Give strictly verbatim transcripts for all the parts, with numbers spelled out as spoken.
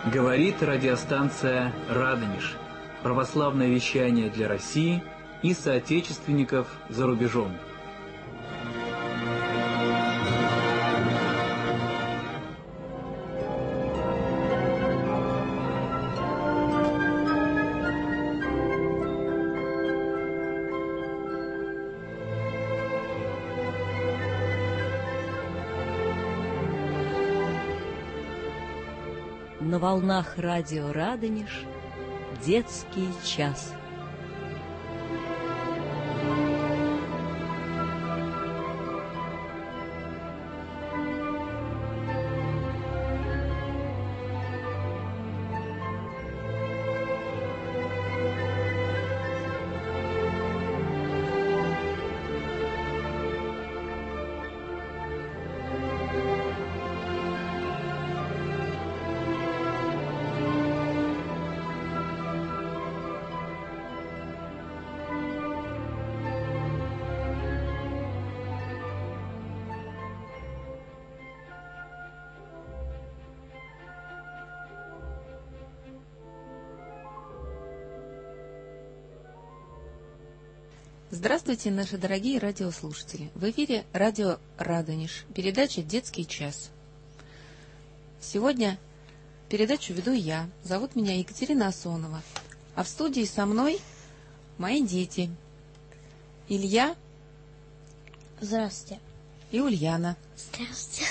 Говорит радиостанция «Радонеж». Православное вещание для России и соотечественников за рубежом. На волнах радио «Радонеж» детский час. Здравствуйте, наши дорогие радиослушатели! В эфире радио «Радонеж», передача «Детский час». Сегодня передачу веду я, зовут меня Екатерина Асонова, а в студии со мной мои дети Илья. Здравствуйте. И Ульяна. Здравствуйте.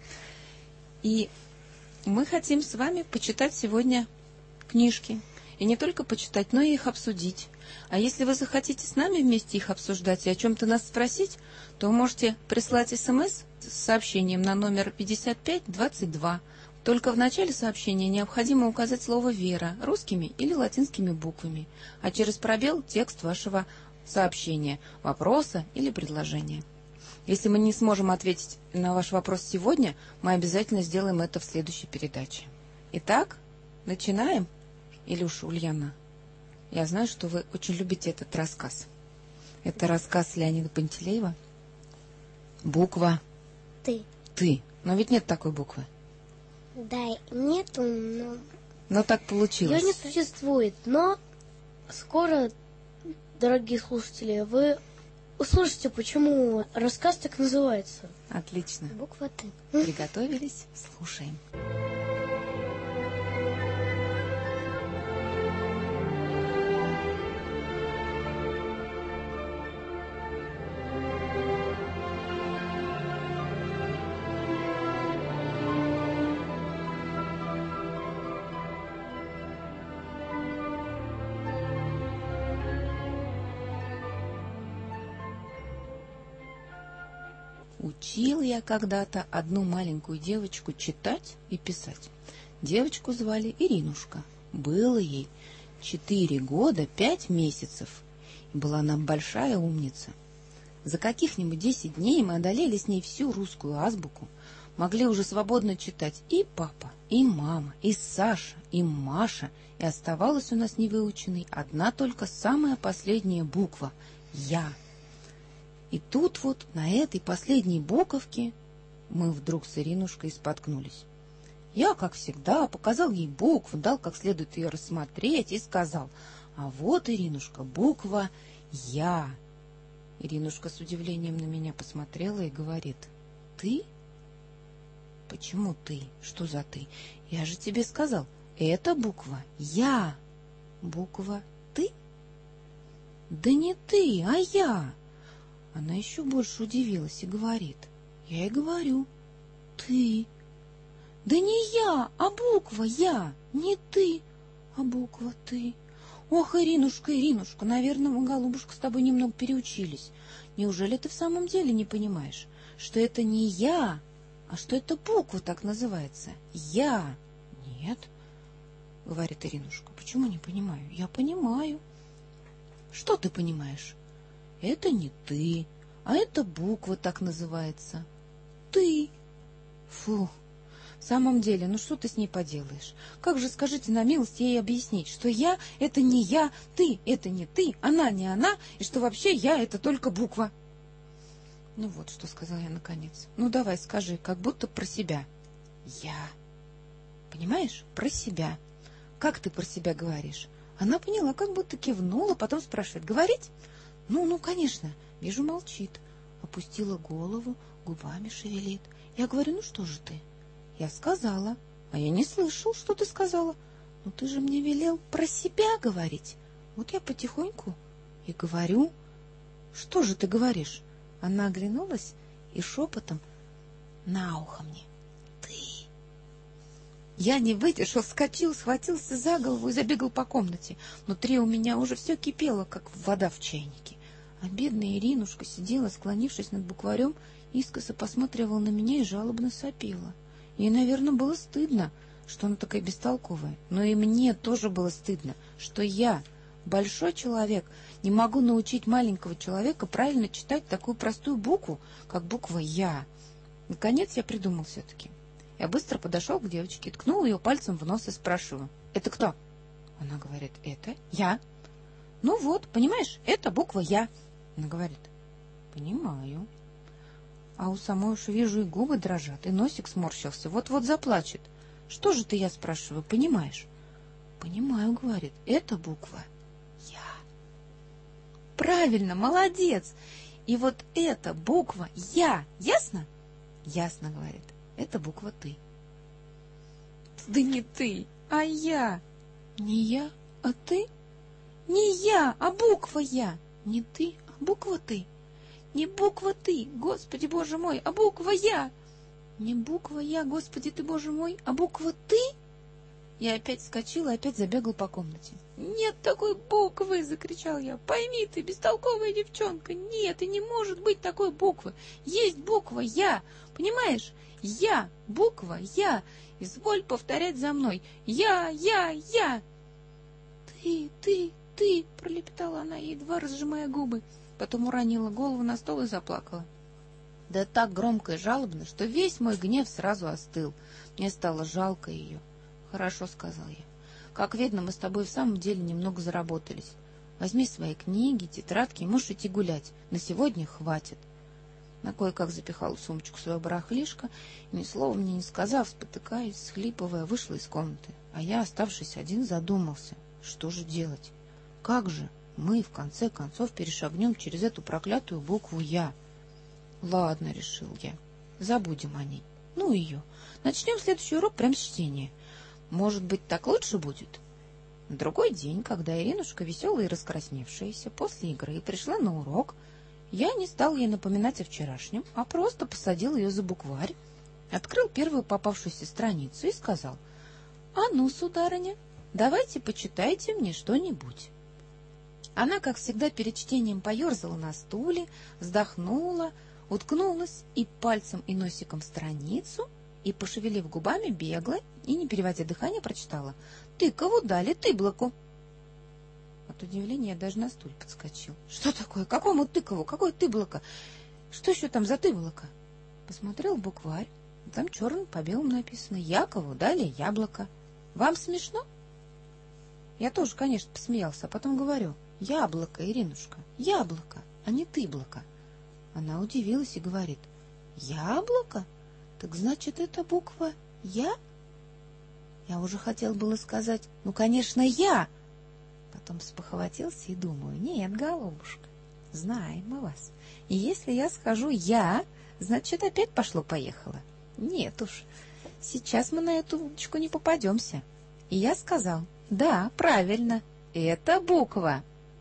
И мы хотим с вами почитать сегодня книжки. И не только почитать, но и их обсудить. А если вы захотите с нами вместе их обсуждать и о чем-то нас спросить, то вы можете прислать смс с сообщением на номер пятьдесят пять двадцать два. Только в начале сообщения необходимо указать слово «вера» русскими или латинскими буквами, а через пробел текст вашего сообщения, вопроса или предложения. Если мы не сможем ответить на ваш вопрос сегодня, мы обязательно сделаем это в следующей передаче. Итак, начинаем? Или уж Ульяна? Я знаю, что вы очень любите этот рассказ. Это рассказ Леонида Пантелеева. Буква Ты. Ты. Но ведь нет такой буквы. Да, нету, но... Но так получилось. Ее не существует, но скоро, дорогие слушатели, вы услышите, почему рассказ так называется. Отлично. Буква Ты. Приготовились? Слушаем. Учил я когда-то одну маленькую девочку читать и писать. Девочку звали Иринушка. Было ей четыре года пять месяцев. И была она большая умница. За каких-нибудь десять дней мы одолели с ней всю русскую азбуку. Могли уже свободно читать и папа, и мама, и Саша, и Маша. И оставалась у нас невыученной одна только самая последняя буква — «Я». И тут вот на этой последней буковке мы вдруг с Иринушкой споткнулись. Я, как всегда, показал ей букву, дал как следует ее рассмотреть и сказал: «А вот, Иринушка, буква «Я». Иринушка с удивлением на меня посмотрела и говорит: «Ты? Почему ты? Что за ты? Я же тебе сказал, это буква «Я». Буква «Ты»? Да не ты, а я». Она еще больше удивилась и говорит: «Я и говорю, ты». «Да не я, а буква «Я», не ты, а буква «Ты». Ох, Иринушка, Иринушка, наверное, мы, голубушка, с тобой немного переучились. Неужели ты в самом деле не понимаешь, что это не я, а что это буква так называется? Я». «Нет», — говорит Иринушка, — «почему не понимаю?» «Я понимаю». «Что ты понимаешь?» «Это не ты, а эта буква так называется. Ты». Фу, в самом деле, ну что ты с ней поделаешь? Как же, скажите на милость, ей объяснить, что я — это не я, ты — это не ты, она не она, и что вообще я — это только буква? Ну вот, что сказала я наконец. Ну давай, скажи, как будто про себя. Я. Понимаешь? Про себя. Как ты про себя говоришь? Она поняла, как будто кивнула, потом спрашивает: говорить? Ну, ну, конечно. Вижу, молчит. Опустила голову, губами шевелит. Я говорю: ну что же ты? Я сказала. А я не слышал, что ты сказала. Ну ты же мне велел про себя говорить. Вот я потихоньку и говорю. Что же ты говоришь? Она оглянулась и шепотом на ухо мне: ты. Я не выдержал, вскочил, схватился за голову и забегал по комнате. Внутри у меня уже все кипело, как вода в чайнике. А бедная Иринушка сидела, склонившись над букварем, искоса посматривала на меня и жалобно сопела. Ей, наверное, было стыдно, что она такая бестолковая. Но и мне тоже было стыдно, что я, большой человек, не могу научить маленького человека правильно читать такую простую букву, как буква «Я». Наконец я придумал все-таки. Я быстро подошел к девочке, ткнул ее пальцем в нос и спрашиваю: «Это кто?» Она говорит: «Это я». «Ну вот, понимаешь, это буква «Я». Она говорит: «Понимаю». А у самой уж вижу, и губы дрожат, и носик сморщился, вот-вот заплачет. «Что же ты, я спрашиваю, понимаешь?» «Понимаю», говорит, «это буква «Я». Правильно, молодец. И вот эта буква «Я», ясно? Ясно, говорит, это буква «Ты». Да не ты, а я. Не я, а ты? Не я, а буква «Я». Не ты, а буква «Ты». Не буква «Ты», Господи Боже мой, а буква «Я». Не буква «Я», Господи ты Боже мой, а буква «Ты». Я опять вскочила и опять забегал по комнате. «Нет такой буквы!» — закричал я. «Пойми ты, бестолковая девчонка, нет, и не может быть такой буквы. Есть буква «Я», понимаешь? «Я», буква «Я». Изволь повторять за мной. «Я, я, я». «Ты, ты, ты!» — пролепетала она, едва разжимая губы. Потом уронила голову на стол и заплакала. Да так громко и жалобно, что весь мой гнев сразу остыл. Мне стало жалко ее. «Хорошо», — сказал я. «Как видно, мы с тобой в самом деле немного заработались. Возьми свои книги, тетрадки и можешь идти гулять. На сегодня хватит». На кое-как запихала в сумочку свое барахлишко и, ни слова мне не сказав, спотыкаясь, схлипывая, вышла из комнаты. А я, оставшись один, задумался, что же делать? Как же мы, в конце концов, перешагнем через эту проклятую букву «Я»? Ладно, решил я, забудем о ней. Ну ее. Начнем следующий урок прямо с чтения. Может быть, так лучше будет? На другой день, когда Иринушка, веселая и раскрасневшаяся, после игры пришла на урок, я не стал ей напоминать о вчерашнем, а просто посадил ее за букварь, открыл первую попавшуюся страницу и сказал: «А ну, сударыня, давайте почитайте мне что-нибудь». Она, как всегда, перед чтением поерзала на стуле, вздохнула, уткнулась и пальцем и носиком в страницу, и, пошевелив губами, бегло и, не переводя дыхание, прочитала: «Тыкову дали Тыблоку». От удивления я даже на стуле подскочил. «Что такое? Какому Тыкову? Какой Тыблока? Что еще там за Тыблока?» Посмотрел в букварь. Там черным по белому написано: «Якову дали яблоко». «Вам смешно?» Я тоже, конечно, посмеялся, а потом говорю: «Яблоко, Иринушка, яблоко, а не Тыблоко». Она удивилась и говорит: «Яблоко? Так значит, это буква «Я»?» Я уже хотел было сказать: «Ну, конечно, я!» Потом спохватился и думаю: «Нет, голубушка, знаем мы вас. И если я скажу «я», значит, опять пошло-поехало. Нет уж, сейчас мы на эту удочку не попадемся». И я сказал: «Да, правильно, это буква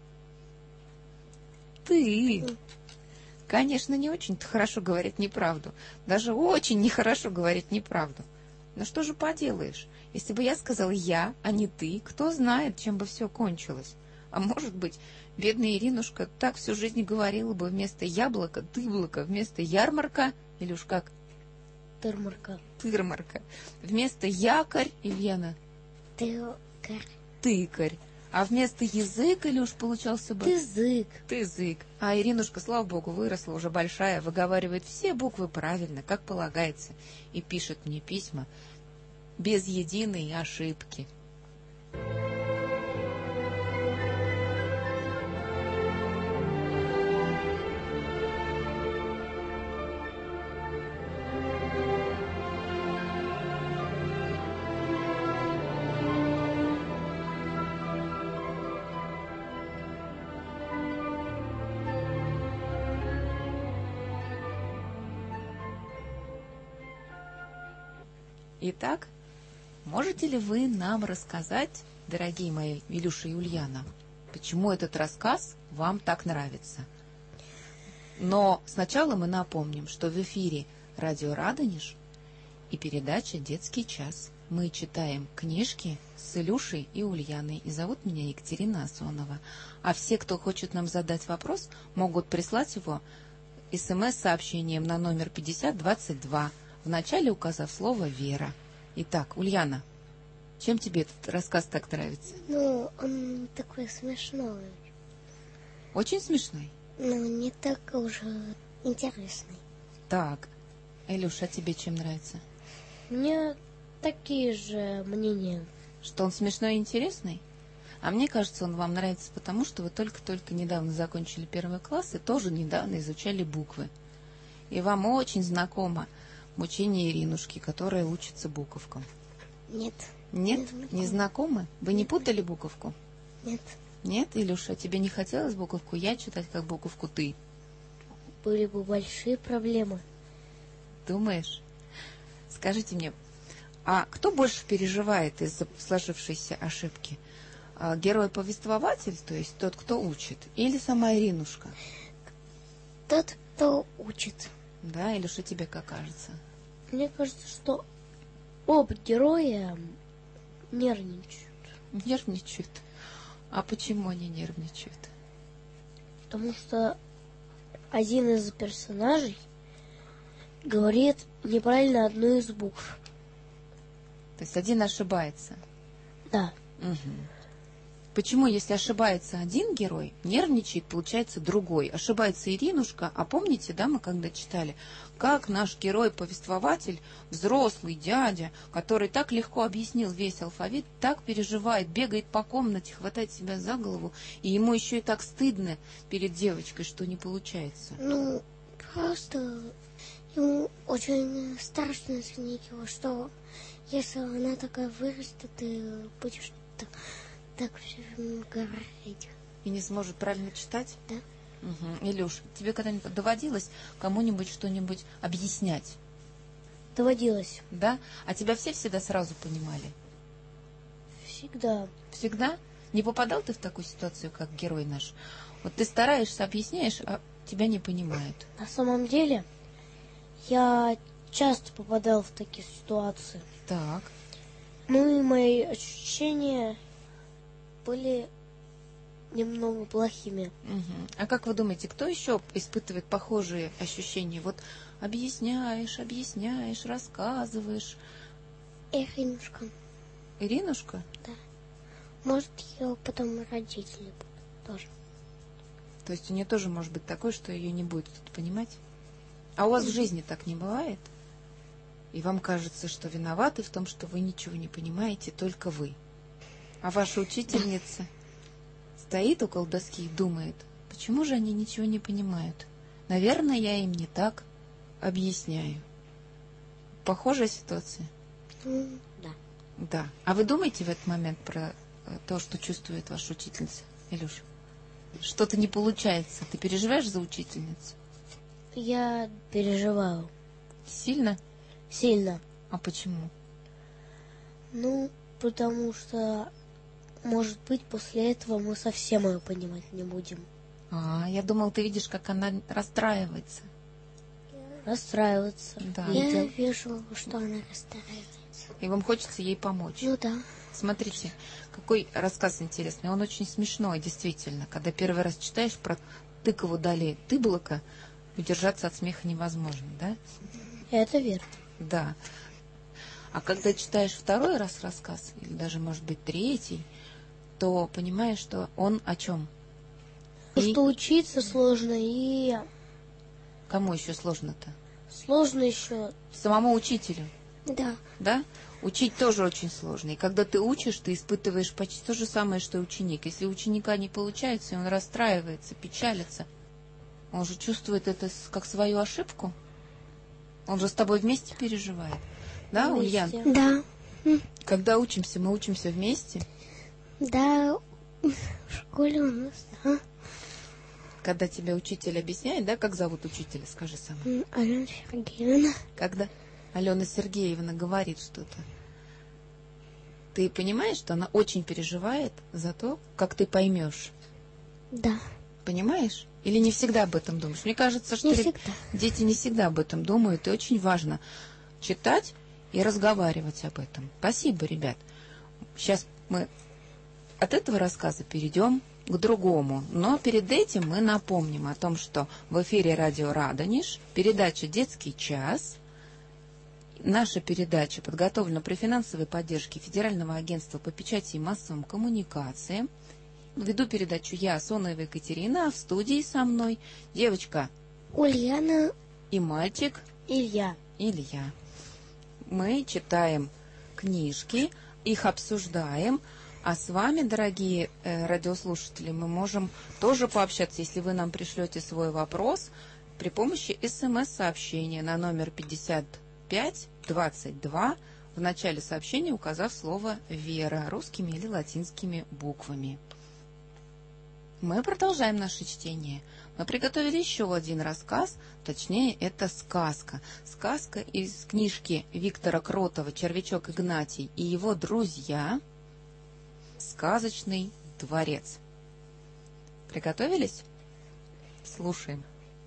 «Ты». Конечно, не очень-то хорошо говорить неправду. Даже очень нехорошо говорить неправду. Но что же поделаешь? Если бы я сказал «я», а не «ты», кто знает, чем бы все кончилось. А может быть, бедная Иринушка так всю жизнь говорила бы: вместо яблока — тыблоко, вместо ярмарка, или уж как? Тырмарка. Тырмарка. Вместо якорь, Ильяна? Тыкарь. Тыкарь. А вместо язык, или уж получался бы? Тызык. Тызык. А Иринушка, слава богу, выросла уже большая, выговаривает все буквы правильно, как полагается, и пишет мне письма без единой ошибки. Итак, можете ли вы нам рассказать, дорогие мои Илюша и Ульяна, почему этот рассказ вам так нравится? Но сначала мы напомним, что в эфире радио Радонеж и передача «Детский час». Мы читаем книжки с Илюшей и Ульяной. И зовут меня Екатерина Асонова. А все, кто хочет нам задать вопрос, могут прислать его смс-сообщением на номер пятьдесят двадцать два, вначале указав слово «Вера». Итак, Ульяна, чем тебе этот рассказ так нравится? Ну, он такой смешной. Очень смешной? Ну, не так уже интересный. Так, Илюша, а тебе чем нравится? Мне такие же мнения. Что он смешной и интересный? А мне кажется, он вам нравится потому, что вы только-только недавно закончили первый класс и тоже недавно изучали буквы. И вам очень знакомо мучение Иринушки, которая учится буковкам. Нет. Нет? Не знакомо. Не знакомы? Вы не путали буковку? Нет. Нет, Илюша, тебе не хотелось буковку я читать, как буковку ты? Были бы большие проблемы. Думаешь? Скажите мне, а кто больше переживает из-за сложившейся ошибки? А, герой-повествователь, то есть тот, кто учит, или сама Иринушка? Тот, кто учит. Да, Илюша, тебе как кажется? Мне кажется, что оба героя нервничают. Нервничают. А почему они нервничают? Потому что один из персонажей говорит неправильно одну из букв. То есть один ошибается. Да. Угу. Почему, если ошибается один герой, нервничает, получается, другой? Ошибается Иринушка, а помните, да, мы когда читали, как наш герой-повествователь, взрослый дядя, который так легко объяснил весь алфавит, так переживает, бегает по комнате, хватает себя за голову, и ему еще и так стыдно перед девочкой, что не получается. Ну, просто ему очень страшно за нее, что если она такая вырастет, ты будешь так, так все время говорить. И не сможет правильно читать? Да. Угу. Илюш, тебе когда-нибудь доводилось кому-нибудь что-нибудь объяснять? Доводилось. Да? А тебя все всегда сразу понимали? Всегда. Всегда? Не попадал ты в такую ситуацию, как герой наш? Вот ты стараешься, объясняешь, а тебя не понимают. На самом деле, я часто попадал в такие ситуации. Так. Ну и мои ощущения были немного плохими. Угу. А как вы думаете, кто еще испытывает похожие ощущения? Вот объясняешь, объясняешь, рассказываешь. Иринушка. Иринушка? Да. Может, ее потом родители будут тоже. То есть у нее тоже может быть такое, что ее не будет кто-то понимать? А у вас в жизни так не бывает? И вам кажется, что виноваты в том, что вы ничего не понимаете, только вы. А ваша учительница стоит около доски и думает, почему же они ничего не понимают? Наверное, я им не так объясняю. Похожая ситуация? Ну, да. Да. А вы думаете в этот момент про то, что чувствует ваша учительница, Илюша? Что-то не получается. Ты переживаешь за учительницу? Я переживаю. Сильно? Сильно. А почему? Ну, потому что, может быть, после этого мы совсем ее понимать не будем. А, я думал, ты видишь, как она расстраивается. Расстраиваться. Да. Я вижу, что она расстраивается. И вам хочется ей помочь. Ну да. Смотрите, какой рассказ интересный. Он очень смешной, действительно. Когда первый раз читаешь про тыкову дали тыблока, удержаться от смеха невозможно, да? Это верно. Да. А когда читаешь второй раз рассказ, или даже, может быть, третий, то понимаешь, что он о чем? И Что учиться сложно, и кому еще сложно-то? сложно еще. Самому учителю, Да. да? Учить тоже очень сложно. И когда ты учишь, ты испытываешь почти то же самое, что и ученик. Если у ученика не получается, и он расстраивается, печалится, он же чувствует это как свою ошибку. Он же с тобой вместе переживает. Да, Вместе. Ульян? Да. Когда учимся, мы учимся вместе. Да, в школе у нас, да. Когда тебя учитель объясняет, да, как зовут учителя, скажи сама. Алена Сергеевна. Когда? Алена Сергеевна говорит что-то. Ты понимаешь, что она очень переживает за то, как ты поймешь? Да. Понимаешь? Или не всегда об этом думаешь? Мне кажется, что Не реб- всегда. дети не всегда об этом думают, и очень важно читать и разговаривать об этом. Спасибо, ребят. Сейчас мы от этого рассказа перейдем к другому. Но перед этим мы напомним о том, что в эфире радио «Радонеж», передача «Детский час». Наша передача подготовлена при финансовой поддержке Федерального агентства по печати и массовым коммуникациям. Веду передачу я, Сонова Екатерина, а в студии со мной девочка Ульяна и мальчик Илья. Илья. Мы читаем книжки, их обсуждаем, а с вами, дорогие э, радиослушатели, мы можем тоже пообщаться, если вы нам пришлете свой вопрос при помощи смс-сообщения на номер пятьдесят пять двадцать два, в начале сообщения указав слово «Вера» русскими или латинскими буквами. Мы продолжаем наше чтение. Мы приготовили еще один рассказ, точнее, это сказка. Сказка из книжки Виктора Кротова «Червячок Игнатий и его друзья. Сказочный дворец». Приготовились? Слушаем.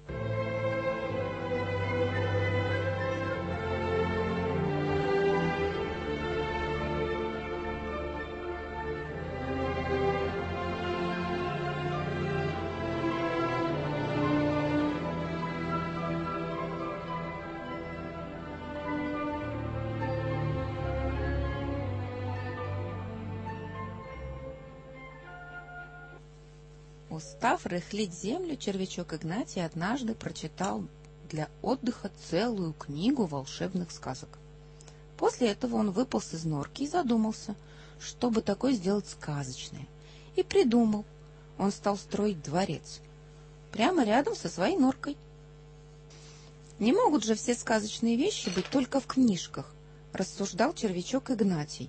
Устав рыхлить землю, червячок Игнатий однажды прочитал для отдыха целую книгу волшебных сказок. После этого он выполз из норки и задумался, что бы такое сделать сказочное. И придумал. Он стал строить дворец прямо рядом со своей норкой. Не могут же все сказочные вещи быть только в книжках, рассуждал червячок Игнатий.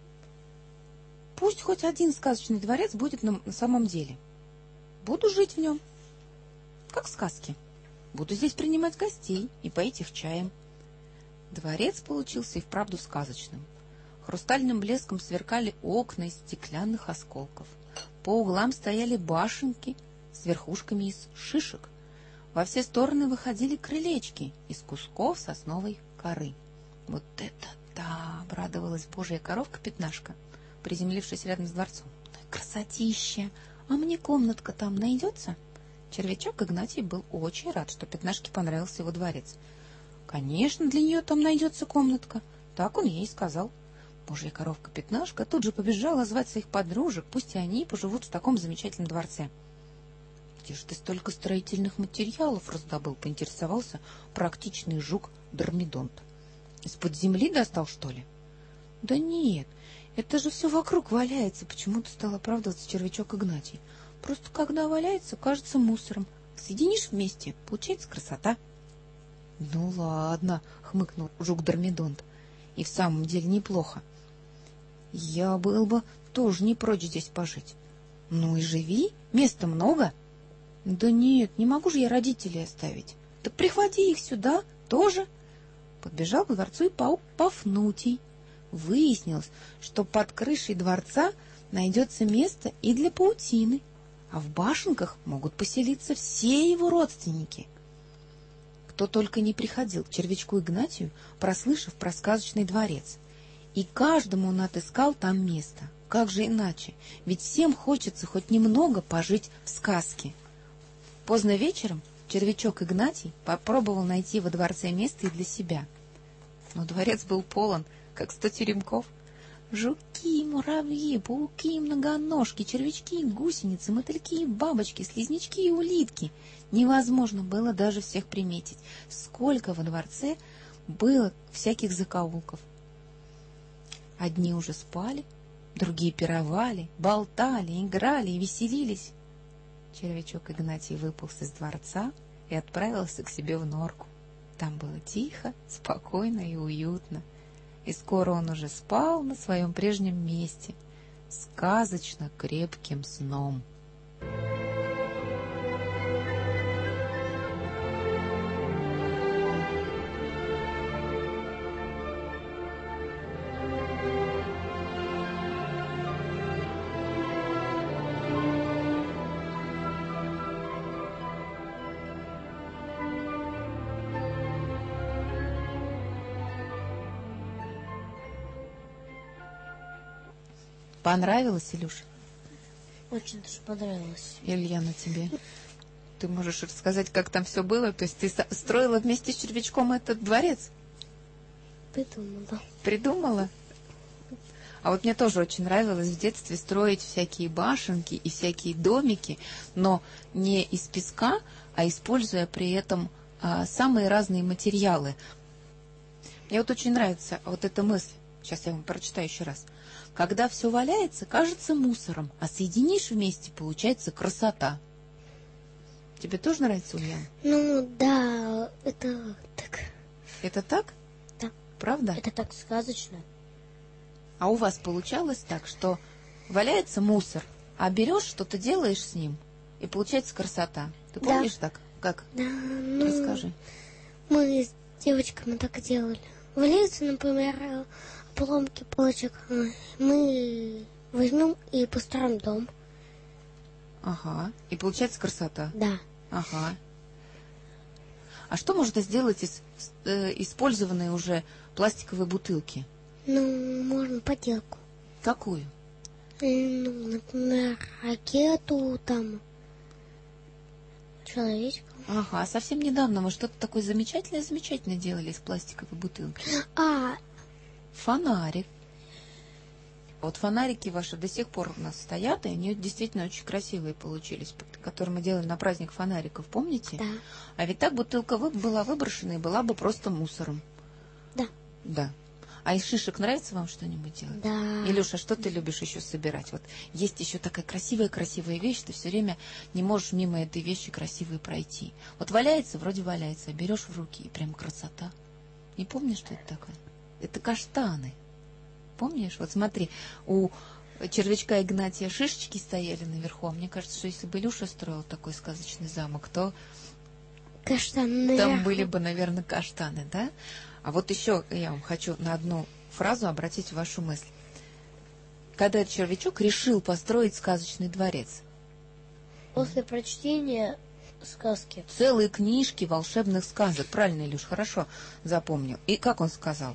Пусть хоть один сказочный дворец будет на, на самом деле. Буду жить в нем, как в сказке. Буду здесь принимать гостей и поить их чаем. Дворец получился и вправду сказочным. Хрустальным блеском сверкали окна из стеклянных осколков. По углам стояли башенки с верхушками из шишек. Во все стороны выходили крылечки из кусков сосновой коры. Вот это да! — обрадовалась божья коровка-пятнашка, приземлившись рядом с дворцом. Красотища! А мне комнатка там найдется? Червячок Игнатий был очень рад, что пятнашке понравился его дворец. Конечно, для нее там найдется комнатка. Так он ей сказал. Божья коровка-пятнашка тут же побежала звать своих подружек, пусть и они поживут в таком замечательном дворце. Где же ты столько строительных материалов раздобыл? Поинтересовался практичный жук Дормидонт. Из-под земли достал, что ли? Да нет, это же все вокруг валяется, почему-то стал оправдываться червячок Игнатий. Просто когда валяется, кажется мусором. Соединишь вместе, получается красота. Ну ладно, хмыкнул жук Дормидонт. И в самом деле неплохо. Я был бы тоже не прочь здесь пожить. Ну и живи, места много. Да нет, не могу же я родителей оставить. Так прихвати их сюда тоже. Подбежал к дворцу и паук Пафнутий. Выяснилось, что под крышей дворца найдется место и для паутины, а в башенках могут поселиться все его родственники. Кто только не приходил к червячку Игнатию, прослышав про сказочный дворец. И каждому он отыскал там место. Как же иначе? Ведь всем хочется хоть немного пожить в сказке. Поздно вечером червячок Игнатий попробовал найти во дворце место и для себя. Но дворец был полон, как сто теремков. Жуки, муравьи, пауки, многоножки, червячки, гусеницы, мотыльки, бабочки, слизнячки и улитки. Невозможно было даже всех приметить. Сколько во дворце было всяких закоулков. Одни уже спали, другие пировали, болтали, играли и веселились. Червячок Игнатий выполз из дворца и отправился к себе в норку. Там было тихо, спокойно и уютно. И скоро он уже спал на своем прежнем месте, сказочно крепким сном. Понравилось, Илюша? Очень даже понравилось. Ильяна, тебе? Ты можешь рассказать, как там все было? То есть ты строила вместе с червячком этот дворец? Придумала. Придумала? А вот мне тоже очень нравилось в детстве строить всякие башенки и всякие домики, но не из песка, а используя при этом а, самые разные материалы. Мне вот очень нравится вот эта мысль. Сейчас я вам прочитаю еще раз. Когда все валяется, кажется мусором, а соединишь вместе, получается красота. Тебе тоже нравится, Ульяна? Ну, да, это так. Это так? Да. Правда? Это так сказочно. А у вас получалось так, что валяется мусор, а берешь, что-то делаешь с ним, и получается красота. Ты помнишь да. так? Как? Да, ну, Расскажи. Мы с девочками так и делали. Валяются, например, обломки полочек. Мы возьмем и построим дом. Ага. И получается красота. Да. Ага. А что можно сделать из э, использованной уже пластиковой бутылки? Ну, можно поделку. Какую? Ну, например, ракету, там, человечка. Ага, совсем недавно мы что-то такое замечательное-замечательное делали из пластиковой бутылки. А, Фонарик. Вот фонарики ваши до сих пор у нас стоят, и они действительно очень красивые получились, которые мы делали на праздник фонариков, помните? да. А ведь так бутылка вы- была выброшена и была бы просто мусором. Да. Да. А из шишек нравится вам что-нибудь делать? Да. Илюша, что ты любишь еще собирать? Вот есть еще такая красивая-красивая вещь, ты все время не можешь мимо этой вещи красивой пройти. Вот валяется, вроде валяется, а берешь в руки, и прям красота. Не помнишь, что это такое? Это каштаны. Помнишь? Вот смотри, у червячка Игнатия шишечки стояли наверху. А мне кажется, что если бы Илюша строил такой сказочный замок, то Каштаны. там были бы, наверное, каштаны, да? А вот еще я вам хочу на одну фразу обратить вашу мысль. Когда этот червячок решил построить сказочный дворец, После прочтения сказки. целые книжки волшебных сказок. Правильно, Илюш, хорошо запомнил. И как он сказал?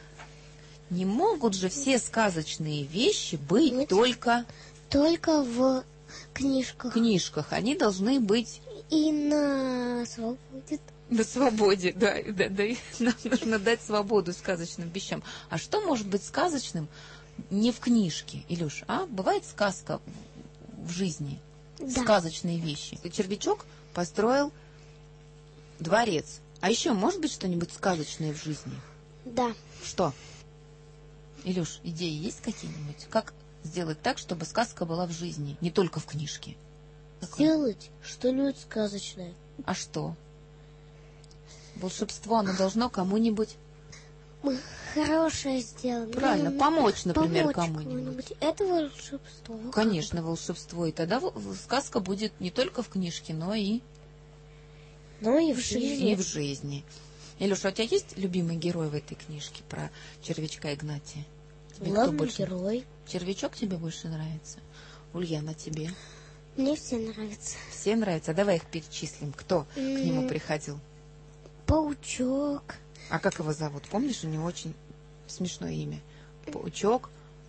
Не могут же все сказочные вещи быть Быть. только Только в книжках. в книжках. Они должны быть И на свободе. на свободе. Да, да, да. Нам нужно дать свободу сказочным вещам. А что может быть сказочным не в книжке, Илюш? А бывает сказка в жизни, Да. сказочные вещи. Червячок построил дворец. А еще может быть что-нибудь сказочное в жизни? Да. Что? Илюш, идеи есть какие-нибудь? Как сделать так, чтобы сказка была в жизни, не только в книжке? Какое? Сделать что-нибудь сказочное. А что? Волшебство, оно должно кому-нибудь... Мы хорошее сделаем. Правильно, Ну, помочь, например, помочь кому-нибудь. кому-нибудь. Это волшебство. Конечно, волшебство. И тогда в- сказка будет не только в книжке, но и, Но и в и жизни. в жизни. Илюша, а у тебя есть любимый герой в этой книжке про червячка Игнатия? Тебе кто Главный больше? герой. Червячок тебе больше нравится? Ульяна, тебе? Мне все нравятся. Все нравятся? Давай их перечислим. Кто к нему М. приходил? Паучок. А как его зовут? Помнишь, у него очень смешное имя. Паучок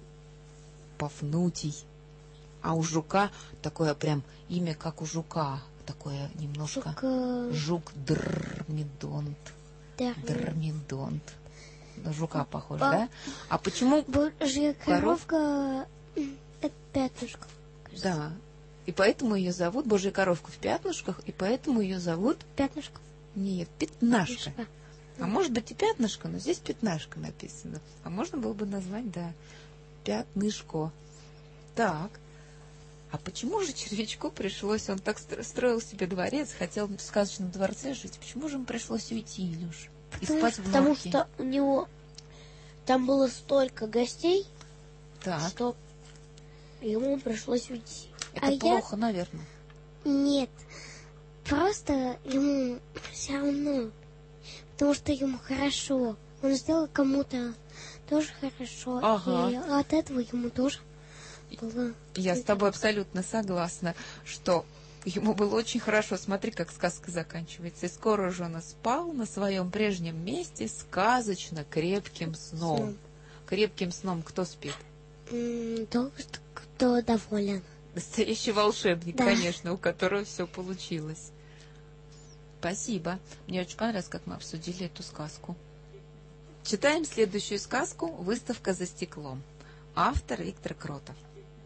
Пафнутий. А у жука такое прям имя, как у жука. Такое немножко... Жука. Жук Дрмидонт. Дерми. Дрмидонт. На жука похож, Па- да? А почему... Божья Коров- коровка. м, Это пятнышко. Да. И поэтому ее зовут Божья коровка в пятнышках, и поэтому ее зовут... Пятнышко. Нет, пятнашка. Пятнышко. А может быть и пятнышко, но здесь пятнашка написано. А можно было бы назвать, да, пятнышко. Так. А почему же червячку пришлось, он так стро- строил себе дворец, хотел в сказочном дворце жить, почему же ему пришлось уйти, Илюш? И Потому, спать в потому норке? что у него там было столько гостей, Так, что ему пришлось уйти. это а плохо, наверное. я... Нет. Просто ему все равно. Потому что ему хорошо. Он сделал кому-то тоже хорошо. Ага. И от этого ему тоже было... Я с тобой абсолютно согласна, что ему было очень хорошо. Смотри, как сказка заканчивается. И скоро же он спал на своем прежнем месте сказочно крепким сном. Сном. Крепким сном кто спит? М, Тот, кто доволен. Настоящий волшебник, Да. конечно, у которого все получилось. Спасибо. Мне очень понравилось, как мы обсудили эту сказку. Читаем следующую сказку «Выставка за стеклом». Автор Виктор Кротов.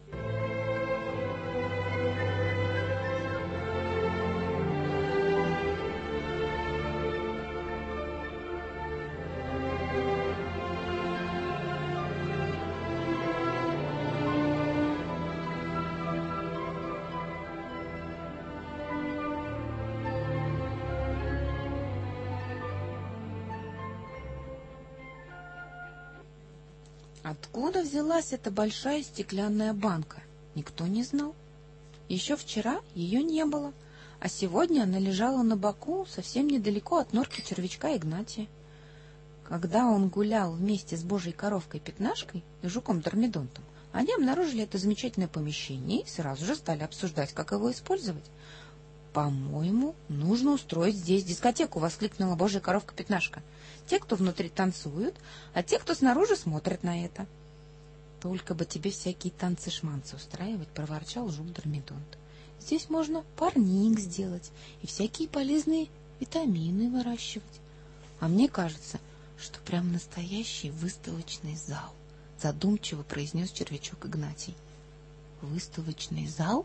Откуда взялась эта большая стеклянная банка, никто не знал. Еще вчера ее не было, а сегодня она лежала на боку совсем недалеко от норки червячка Игнатия. Когда он гулял вместе с божьей коровкой Пятнашкой и жуком Дормидонтом, они обнаружили это замечательное помещение и сразу же стали обсуждать, как его использовать. «По-моему, нужно устроить здесь дискотеку», — воскликнула божья коровка Пятнашка. «Те, кто внутри, танцуют, а те, кто снаружи, смотрят на это». «Только бы тебе всякие танцы-шманцы устраивать», — проворчал жук Дормидонт. «Здесь можно парник сделать и всякие полезные витамины выращивать. А мне кажется, что прям настоящий выставочный зал», — задумчиво произнес червячок Игнатий. «Выставочный зал?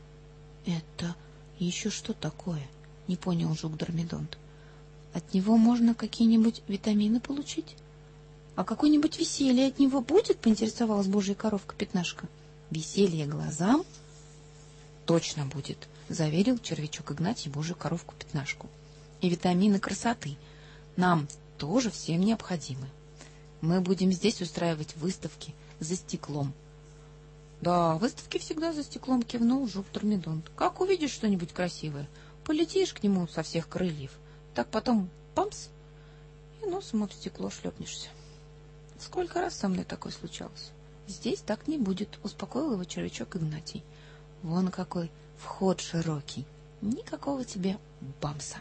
Это еще что такое?» — не понял жук Дормидонт. «От него можно какие-нибудь витамины получить? А какое-нибудь веселье от него будет?» — поинтересовалась божья коровка Пятнашка. «Веселье глазам точно будет», — заверил червячок Игнатий божью коровку Пятнашку. «И витамины красоты нам тоже всем необходимы. Мы будем здесь устраивать выставки за стеклом». «Да, выставки всегда за стеклом», — кивнул жук Дормидонт. «Как увидишь что-нибудь красивое, полетишь к нему со всех крыльев, так потом памс, и носом об стекло шлепнешься. Сколько раз со мной такое случалось?» «Здесь так не будет», — успокоил его червячок Игнатий. «Вон какой вход широкий, никакого тебе бамса».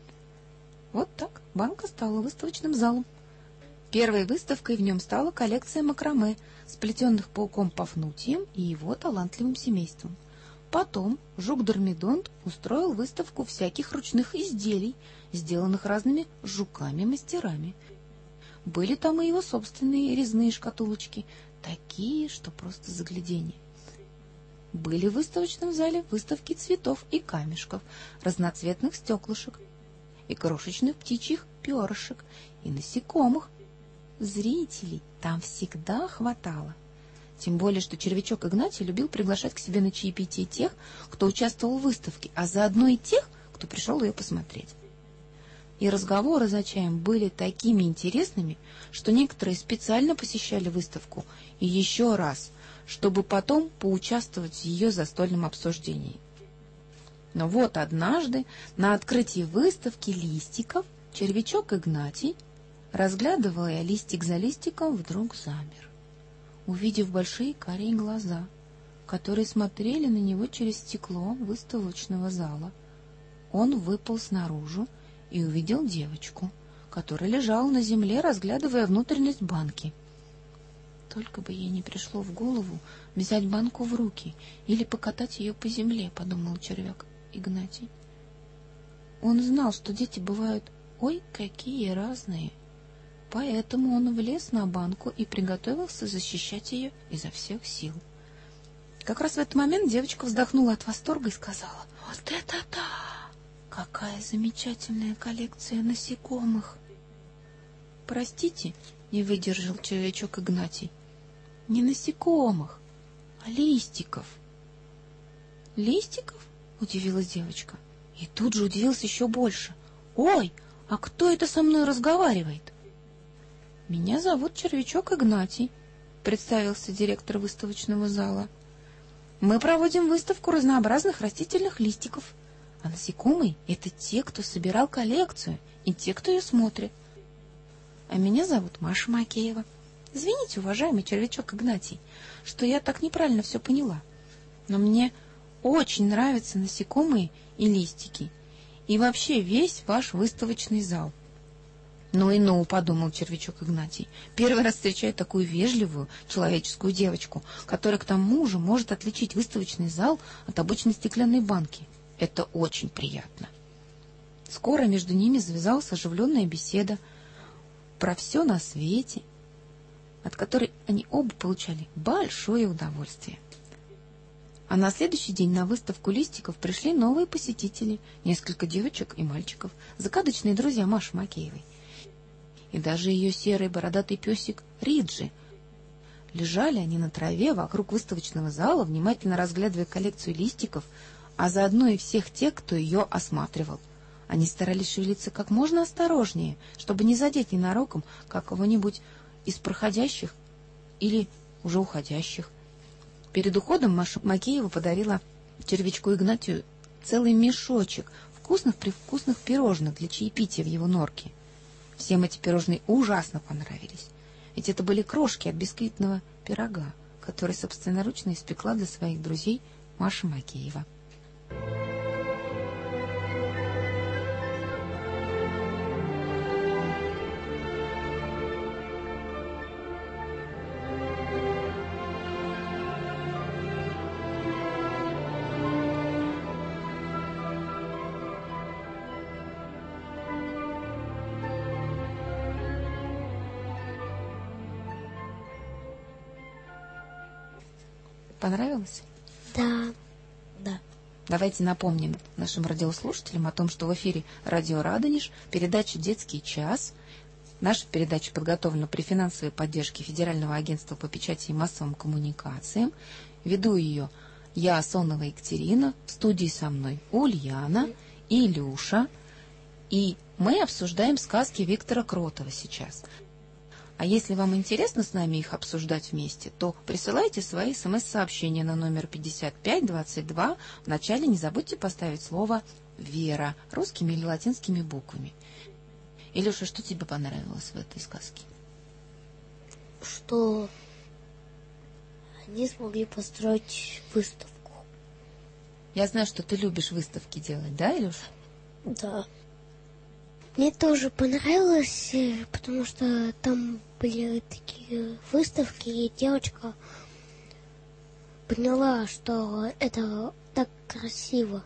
Вот так банка стала выставочным залом. Первой выставкой в нем стала коллекция макраме, сплетенных пауком Пафнутием и его талантливым семейством. Потом жук Дормидонт устроил выставку всяких ручных изделий, сделанных разными жуками-мастерами. Были там и его собственные резные шкатулочки, такие, что просто загляденье. Были в выставочном зале выставки цветов и камешков, разноцветных стеклышек и крошечных птичьих перышек, и насекомых. Зрителей там всегда хватало. Тем более, что червячок Игнатий любил приглашать к себе на чаепитие тех, кто участвовал в выставке, а заодно и тех, кто пришел ее посмотреть. И разговоры за чаем были такими интересными, что некоторые специально посещали выставку и еще раз, чтобы потом поучаствовать в ее застольном обсуждении. Но вот однажды на открытии выставки листиков червячок Игнатий, разглядывая листик за листиком, вдруг замер, увидев большие карие глаза, которые смотрели на него через стекло выставочного зала. Он выполз наружу и увидел девочку, которая лежала на земле, разглядывая внутренность банки. «Только бы ей не пришло в голову взять банку в руки или покатать ее по земле», — подумал червяк Игнатий. Он знал, что дети бывают ой какие разные, поэтому он влез на банку и приготовился защищать ее изо всех сил. Как раз в этот момент девочка вздохнула от восторга и сказала: «Вот это да! Какая замечательная коллекция насекомых!» «Простите», — не выдержал червячок Игнатий, — «не насекомых, а листиков». «Листиков?» — удивилась девочка. И тут же удивился еще больше. «Ой, а кто это со мной разговаривает?» «Меня зовут червячок Игнатий», — представился директор выставочного зала. «Мы проводим выставку разнообразных растительных листиков, а насекомые — это те, кто собирал коллекцию, и те, кто ее смотрит. А меня зовут Маша Макеева. Извините, уважаемый червячок Игнатий, что я так неправильно все поняла, но мне очень нравятся насекомые и листики, и вообще весь ваш выставочный зал». Ну и ну, подумал червячок Игнатий. Первый раз встречаю такую вежливую человеческую девочку, которая к тому же может отличить выставочный зал от обычной стеклянной банки. Это очень приятно. Скоро между ними завязалась оживленная беседа про все на свете, от которой они оба получали большое удовольствие. А на следующий день на выставку листиков пришли новые посетители, несколько девочек и мальчиков, закадычные друзья Маши Макеевой. И даже ее серый бородатый песик Риджи. Лежали они на траве вокруг выставочного зала, внимательно разглядывая коллекцию листиков, а заодно и всех тех, кто ее осматривал. Они старались шевелиться как можно осторожнее, чтобы не задеть ненароком какого-нибудь из проходящих или уже уходящих. Перед уходом Маша Макеева подарила червячку Игнатию целый мешочек вкусных-привкусных пирожных для чаепития в его норке. Всем эти пирожные ужасно понравились, ведь это были крошки от бисквитного пирога, который собственноручно испекла для своих друзей Маша Макеева. Понравилось? Да. Да. Давайте напомним нашим радиослушателям о том, что в эфире радио Радонеж, передача «Детский час». Наша передача подготовлена при финансовой поддержке Федерального агентства по печати и массовым коммуникациям. Веду ее я, Сонова Екатерина, в студии со мной Ульяна и Илюша. И мы обсуждаем сказки Виктора Кротова сейчас. А если вам интересно с нами их обсуждать вместе, то присылайте свои смс-сообщения на номер пятьдесят пять двадцать два. Вначале не забудьте поставить слово «Вера» русскими или латинскими буквами. Илюша, что тебе понравилось в этой сказке? Что они смогли построить выставку. Я знаю, что ты любишь выставки делать, да, Илюша? Да. Мне тоже понравилось, потому что там были такие выставки, и девочка поняла, что это так красиво.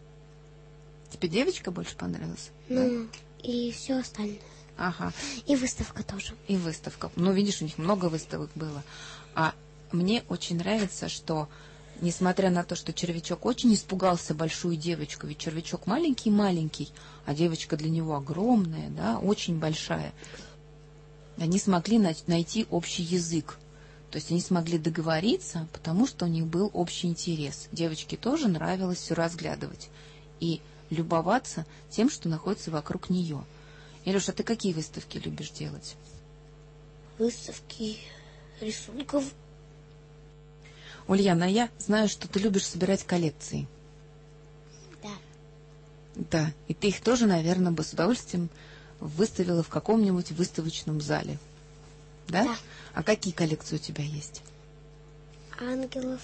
Тебе девочка больше понравилась? Ну, да? И все остальное. Ага. И выставка тоже. И выставка. Ну, видишь, у них много выставок было. А мне очень нравится, что, несмотря на то, что червячок очень испугался большую девочку, ведь червячок маленький-маленький, а девочка для него огромная, да, очень большая, они смогли найти общий язык. То есть они смогли договориться, потому что у них был общий интерес. Девочке тоже нравилось все разглядывать и любоваться тем, что находится вокруг нее. Илюша, ты какие выставки любишь делать? Выставки рисунков. Ульяна, я знаю, что ты любишь собирать коллекции. Да. Да, и ты их тоже, наверное, бы с удовольствием выставила в каком-нибудь выставочном зале. Да? Да. А какие коллекции у тебя есть? Ангелов.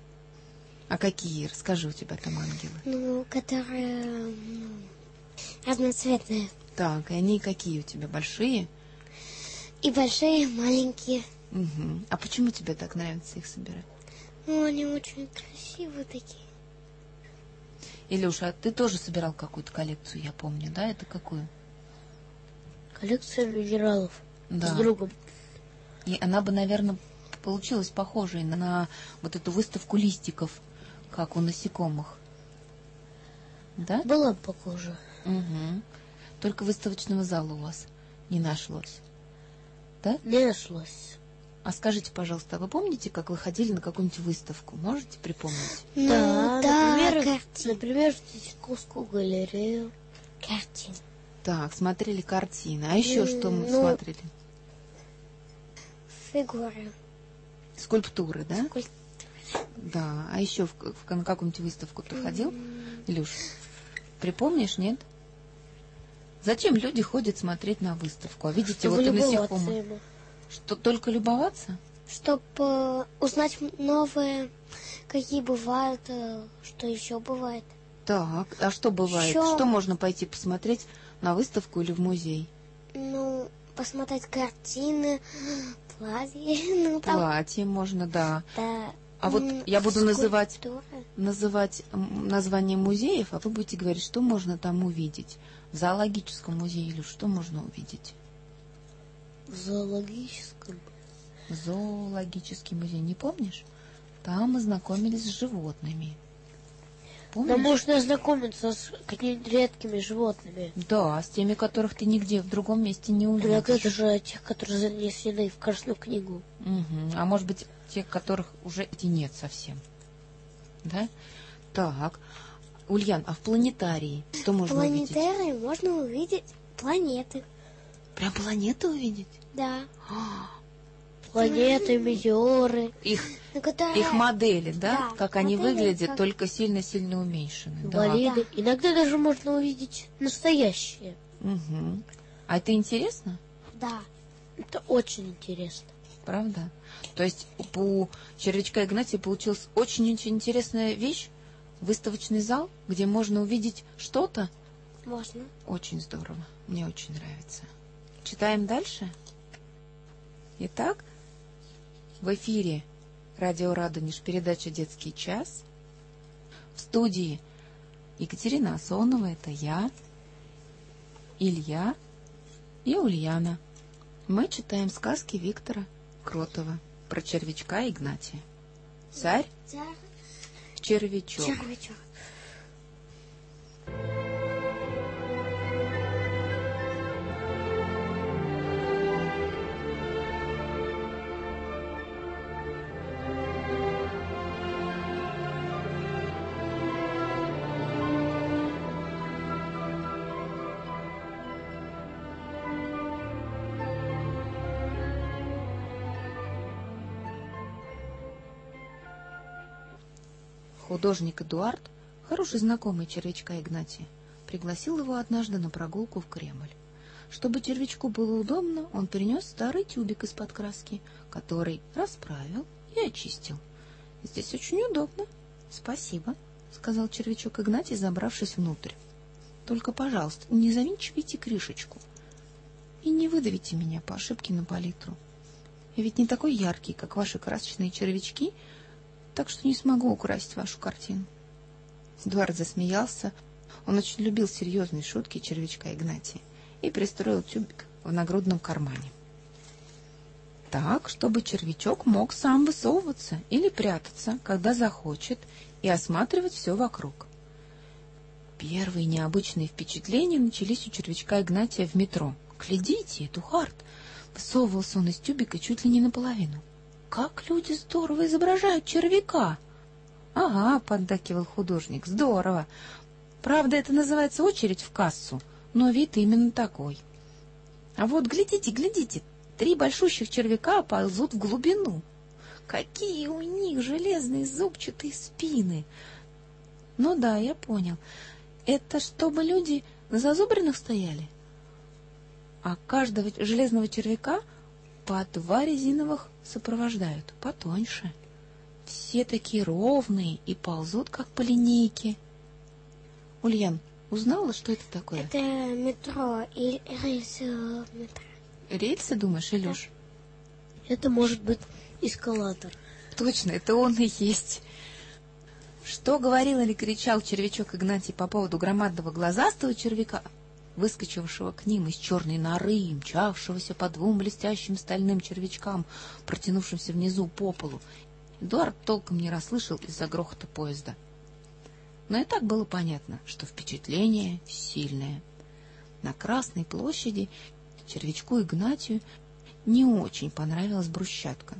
А какие? Расскажи, у тебя там ангелы. Ну, которые ну, разноцветные. Так, и они какие у тебя? Большие? И большие, и маленькие. Угу. А почему тебе так нравится их собирать? Ну, они очень красивые такие. Илюша, а ты тоже собирал какую-то коллекцию, я помню, да? Это какую? Коллекция генералов. Да. С другом. И она бы, наверное, получилась похожей на, на вот эту выставку листиков, как у насекомых. Да? Была похожа. Угу. Только выставочного зала у вас не нашлось. Да? Не нашлось. А скажите, пожалуйста, а вы помните, как вы ходили на какую-нибудь выставку? Можете припомнить? Ну, да, да, например, картин. Например, в Третьяковскую галерею. Картин. Так, смотрели картины. А еще mm, что мы ну, смотрели? Фигуры. Скульптуры, да? Скульптуры. Да. А еще в, в, на какую-нибудь выставку ты mm. ходил? Илюш, припомнишь, нет? Зачем люди ходят смотреть на выставку? А видите, чтобы вот и насекомых. Ему. Что, только любоваться? Чтобы э, узнать новые, какие бывают, э, что еще бывает. Так, а что бывает? Еще... Что можно пойти посмотреть на выставку или в музей? Ну, посмотреть картины, платье. Ну, там, Платье можно, да. да. А вот м, я буду называть, скульптуры. называть м, название музеев, а вы будете говорить, что можно там увидеть. В зоологическом музее или что можно увидеть? В зоологическом. Зоологический музей, не помнишь? Там мы знакомились с животными. Помнишь? Да можно ознакомиться с какими-то редкими животными. Да, с теми, которых ты нигде в другом месте не увидишь. Так это же тех, которые занесены в Красную книгу. Угу. А может быть, тех, которых уже и нет совсем. Да? Так. Ульян, а в планетарии что В можно увидеть? планетарии можно увидеть планеты. Прям планеты увидеть? Да. Планеты, метеоры. Их, На которые... их модели, да? Да, Как они модели, выглядят, как- только сильно-сильно уменьшены. Да. Болиды. Иногда даже можно увидеть настоящие. Угу. А это интересно? Да. Это очень интересно. Правда? То есть у червячка Игнатия получилась очень-очень интересная вещь. Выставочный зал, где можно увидеть что-то. Можно. Очень здорово. Мне очень нравится. Читаем дальше. Итак, в эфире радио Радонеж, передача «Детский час». В студии Екатерина Асонова, это я, Илья и Ульяна. Мы читаем сказки Виктора Кротова про червячка Игнатия. Царь, Царь, червячок. червячок. Художник Эдуард, хороший знакомый червячка Игнатия, пригласил его однажды на прогулку в Кремль. Чтобы червячку было удобно, он принес старый тюбик из-под краски, который расправил и очистил. «Здесь очень удобно. Спасибо», — сказал червячок Игнатий, забравшись внутрь. «Только, пожалуйста, не завинчивайте крышечку и не выдавите меня по ошибке на палитру. Я ведь не такой яркий, как ваши красочные червячки, так что не смогу украсить вашу картину». Эдуард засмеялся. Он очень любил серьезные шутки червячка Игнатия и пристроил тюбик в нагрудном кармане. Так, чтобы червячок мог сам высовываться или прятаться, когда захочет, и осматривать все вокруг. Первые необычные впечатления начались у червячка Игнатия в метро. «Глядите, Эдуард!» Высовывался он из тюбика чуть ли не наполовину. «Как люди здорово изображают червяка!» «Ага», — поддакивал художник, — «здорово. Правда, это называется очередь в кассу, но вид именно такой. А вот глядите, глядите, три большущих червяка ползут в глубину. Какие у них железные зубчатые спины!» «Ну да, я понял. Это чтобы люди на зазубринах стояли? А каждого железного червяка по два резиновых сопровождают, потоньше. Все такие ровные и ползут, как по линейке». Ульян, узнала, что это такое? Это метро и рельсы в метро. Рельсы, думаешь, Илюш? Это может быть эскалатор. Точно, это он и есть. Что говорил или кричал червячок Игнатий по поводу громадного глазастого червяка, выскочившего к ним из черной норы и мчавшегося по двум блестящим стальным червячкам, протянувшимся внизу по полу, Эдуард толком не расслышал из-за грохота поезда. Но и так было понятно, что впечатление сильное. На Красной площади червячку Игнатию не очень понравилась брусчатка.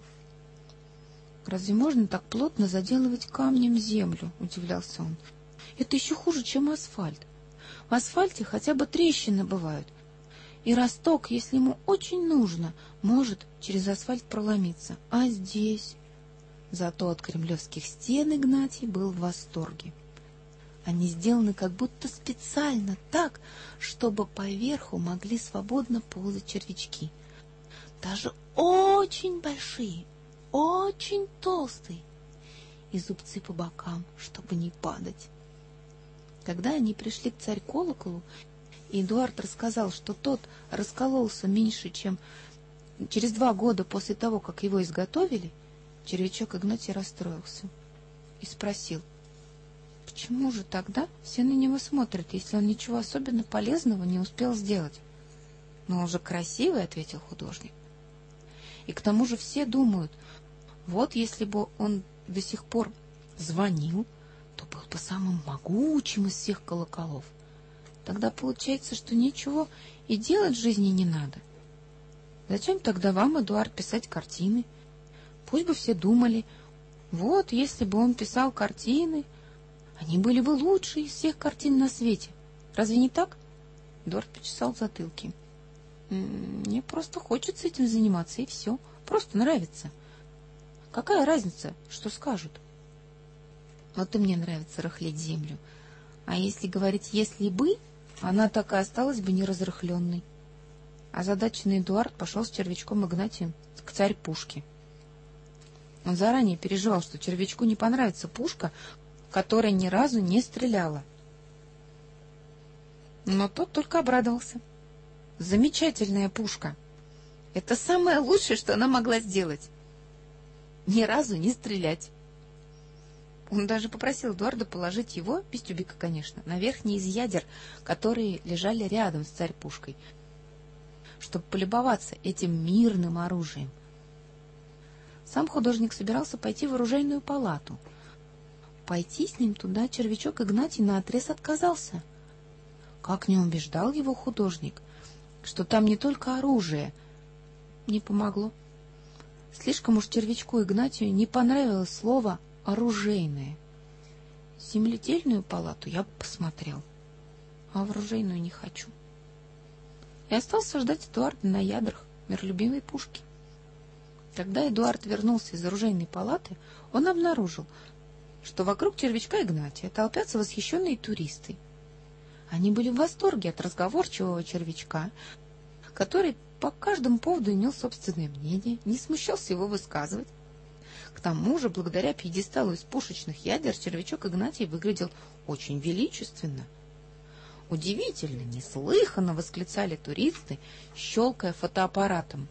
«Разве можно так плотно заделывать камнем землю?» — удивлялся он. «Это еще хуже, чем асфальт. В асфальте хотя бы трещины бывают, и росток, если ему очень нужно, может через асфальт проломиться. А здесь...» Зато от кремлевских стен Игнатий был в восторге. Они сделаны как будто специально так, чтобы поверху могли свободно ползать червячки. Даже очень большие, очень толстые, и зубцы по бокам, чтобы не падать. Когда они пришли к царь-колоколу, и Эдуард рассказал, что тот раскололся меньше, чем через два года после того, как его изготовили, червячок Игнатий расстроился и спросил: почему же тогда все на него смотрят, если он ничего особенно полезного не успел сделать? Но он же красивый, ответил художник. И к тому же все думают, вот если бы он до сих пор звонил, то был бы самым могучим из всех колоколов. Тогда получается, что ничего и делать в жизни не надо. Зачем тогда вам, Эдуард, писать картины? Пусть бы все думали, вот если бы он писал картины, они были бы лучшие из всех картин на свете. Разве не так? Эдуард почесал в затылке. Мне просто хочется этим заниматься, и все. Просто нравится. Какая разница, что скажут? Вот и мне нравится рыхлить землю. А если говорить «если бы», она так и осталась бы неразрыхленной. Озадаченный Эдуард пошел с червячком Игнатием к царь-пушке. Он заранее переживал, что червячку не понравится пушка, которая ни разу не стреляла. Но тот только обрадовался. Замечательная пушка. Это самое лучшее, что она могла сделать. Ни разу не стрелять. Он даже попросил Эдуарда положить его, без тюбика, конечно, на верхний из ядер, которые лежали рядом с царь-пушкой, чтобы полюбоваться этим мирным оружием. Сам художник собирался пойти в оружейную палату. Пойти с ним туда червячок Игнатий наотрез отказался. Как не убеждал его художник, что там не только оружие, не помогло. Слишком уж червячку Игнатию не понравилось слово «оружейное». Земледельную палату я бы посмотрел, а в оружейную не хочу. И остался ждать Эдуарда на ядрах миролюбивой пушки. Когда Эдуард вернулся из оружейной палаты, он обнаружил, что вокруг червячка Игнатия толпятся восхищенные туристы. Они были в восторге от разговорчивого червячка, который по каждому поводу имел собственное мнение, не смущался его высказывать. К тому же, благодаря пьедесталу из пушечных ядер, червячок Игнатий выглядел очень величественно. Удивительно, неслыханно восклицали туристы, щелкая фотоаппаратом.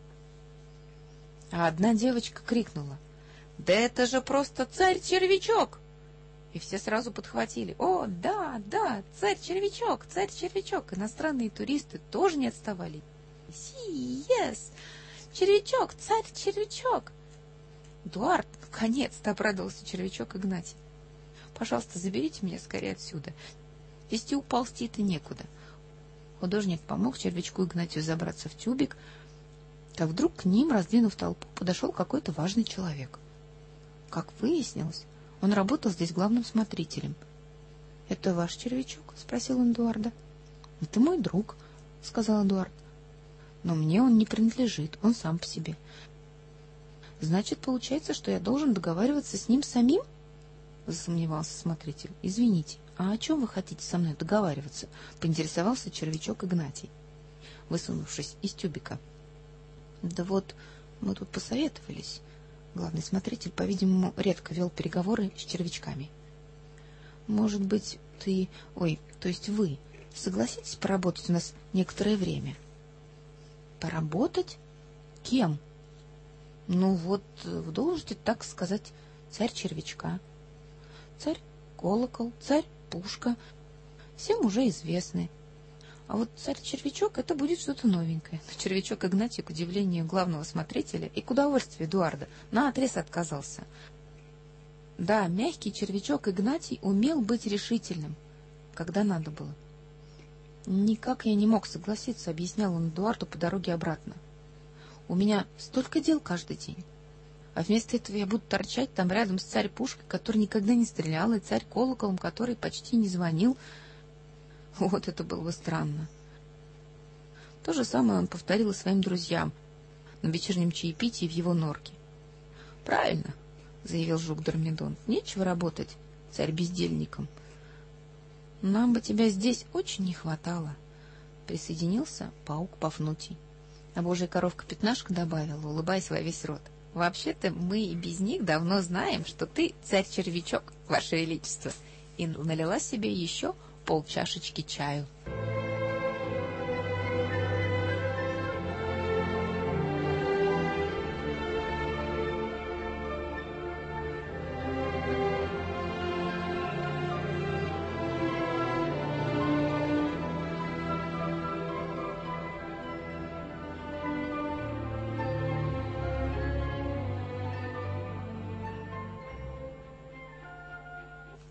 А одна девочка крикнула: «Да это же просто царь-червячок!» И все сразу подхватили: «О, да, да, царь-червячок, царь-червячок!» Иностранные туристы тоже не отставали. «Си, yes! Червячок, царь-червячок!» «Эдуард, наконец-то!» — обрадовался червячок Игнатий. «Пожалуйста, заберите меня скорее отсюда. Вести уползти-то некуда». Художник помог червячку Игнатию забраться в тюбик, как вдруг к ним, раздвинув толпу, подошел какой-то важный человек. Как выяснилось, он работал здесь главным смотрителем. — Это ваш червячок? — спросил он Эдуарда. — Это мой друг, — сказал Эдуард. — Но мне он не принадлежит, он сам по себе. — Значит, получается, что я должен договариваться с ним самим? — засомневался смотритель. — Извините, а о чем вы хотите со мной договариваться? — поинтересовался червячок Игнатий, высунувшись из тюбика. — Да вот, мы тут посоветовались. Главный смотритель, по-видимому, редко вел переговоры с червячками. Может быть, ты... Ой, то есть вы согласитесь поработать у нас некоторое время? Поработать? Кем? Ну вот, в должности, так сказать, царь червячка. Царь-колокол, царь-пушка. Всем уже известны. А вот царь-червячок — это будет что-то новенькое. Но червячок Игнатий, к удивлению главного смотрителя и к удовольствию Эдуарда, наотрез отказался. Да, мягкий червячок Игнатий умел быть решительным, когда надо было. Никак я не мог согласиться, объяснял он Эдуарду по дороге обратно. У меня столько дел каждый день. А вместо этого я буду торчать там рядом с царь-пушкой, который никогда не стрелял, и царь-колоколом, который почти не звонил. Вот это было бы странно. То же самое он повторил и своим друзьям на вечернем чаепитии в его норке. — Правильно, — заявил жук Дормидон, — нечего работать царь-бездельником. — Нам бы тебя здесь очень не хватало, — присоединился паук Пафнутий. А божья коровка Пятнашка добавила, улыбаясь во весь рот: — Вообще-то мы и без них давно знаем, что ты царь-червячок, ваше величество. И налила себе еще полчашечки чаю.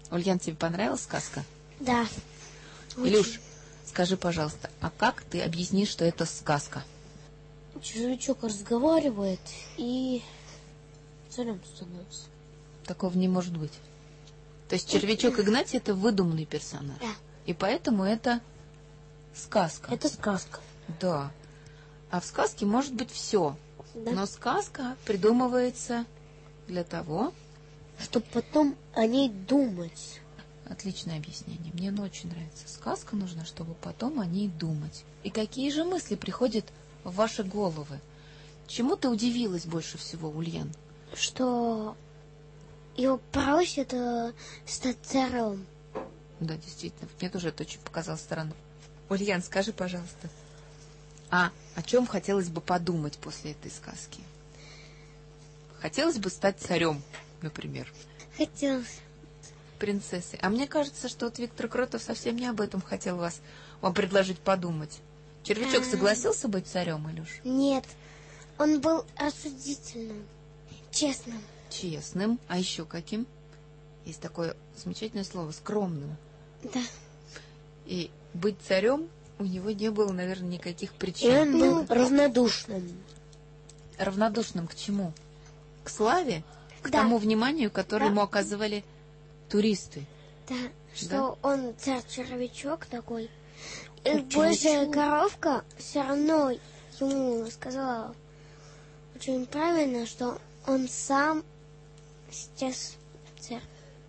Ульян, тебе понравилась сказка? Да. Илюш, скажи, пожалуйста, а как ты объяснишь, что это сказка? Червячок разговаривает и царем становится. Такого не может быть. То есть червячок Игнатий — это выдуманный персонаж. Да. И поэтому это сказка. Это сказка. Да. А в сказке может быть все. Да. Но сказка придумывается для того... Чтобы потом о ней думать. Отличное объяснение. Мне оно очень нравится. Сказка нужна, чтобы потом о ней думать. И какие же мысли приходят в ваши головы? Чему ты удивилась больше всего, Ульян? Что его просят э, стать царем. Да, действительно. Мне тоже это очень показалось странным. Ульян, скажи, пожалуйста, а о чем хотелось бы подумать после этой сказки? Хотелось бы стать царем, например. Хотелось. Принцессой. А мне кажется, что вот Виктор Кротов совсем не об этом хотел вас, вам предложить подумать. Червячок согласился быть царем, Илюш? Нет. Он был рассудительным, честным. Честным. А еще каким? Есть такое замечательное слово — скромным. Да. И быть царем у него не было, наверное, никаких И причин. он был равнодушным. Равнодушным к чему? К славе? К Да. тому вниманию, которое Да. ему оказывали туристы. Да. Что он царь-червячок такой. И Червячок. большая коровка все равно ему сказала очень правильно, что он сам сейчас царь.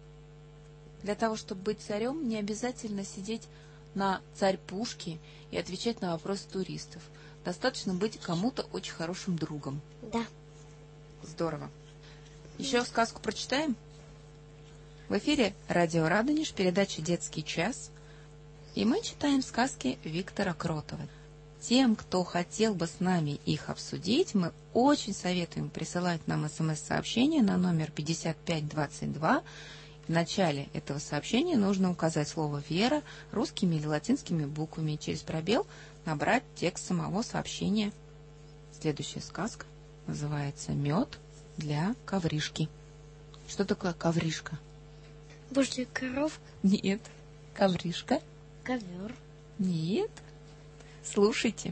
Для того, чтобы быть царем, не обязательно сидеть на царь-пушке и отвечать на вопросы туристов. Достаточно быть кому-то очень хорошим другом. Да. Здорово. Еще сказку прочитаем? В эфире радио Радонеж, передача «Детский час». И мы читаем сказки Виктора Кротова. Тем, кто хотел бы с нами их обсудить, мы очень советуем присылать нам смс-сообщение на номер пятьдесят пять двадцать два. В начале этого сообщения нужно указать слово «Вера» русскими или латинскими буквами и через пробел набрать текст самого сообщения. Следующая сказка называется «Мед для ковришки». Что такое ковришка? Большая коровка. Нет. Ковришка? Ковер. Нет. Слушайте.